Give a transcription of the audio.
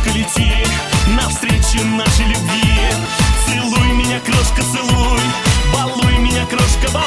крошка, лети навстречу нашей любви. Целуй меня, крошка, целуй, балуй меня, крошка, балуй.